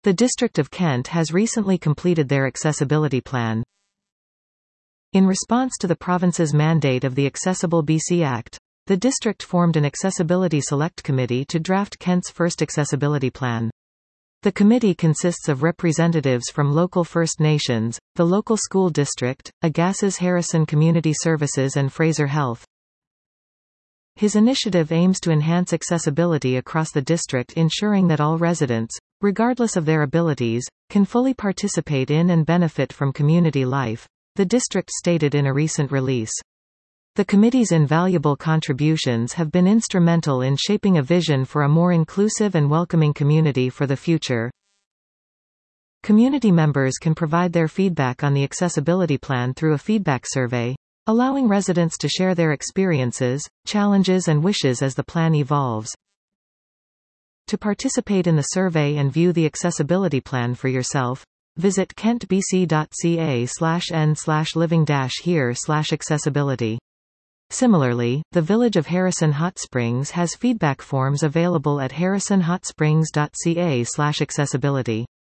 The District of Kent has recently completed their accessibility plan. In response to the province's mandate of the Accessible BC Act, the district formed an Accessibility Select Committee to draft Kent's first accessibility plan. The committee consists of representatives from local First Nations, the local school district, Agassiz Harrison Community Services and Fraser Health. His initiative aims to enhance accessibility across the district, ensuring that all residents, regardless of their abilities, can fully participate in and benefit from community life, the district stated in a recent release. The committee's invaluable contributions have been instrumental in shaping a vision for a more inclusive and welcoming community for the future. Community members can provide their feedback on the accessibility plan through a feedback survey, allowing residents to share their experiences, challenges and wishes as the plan evolves. To participate in the survey and view the accessibility plan for yourself, visit kentbc.ca/n/living-here/accessibility. Similarly, the Village of Harrison Hot Springs has feedback forms available at harrisonhotsprings.ca/accessibility.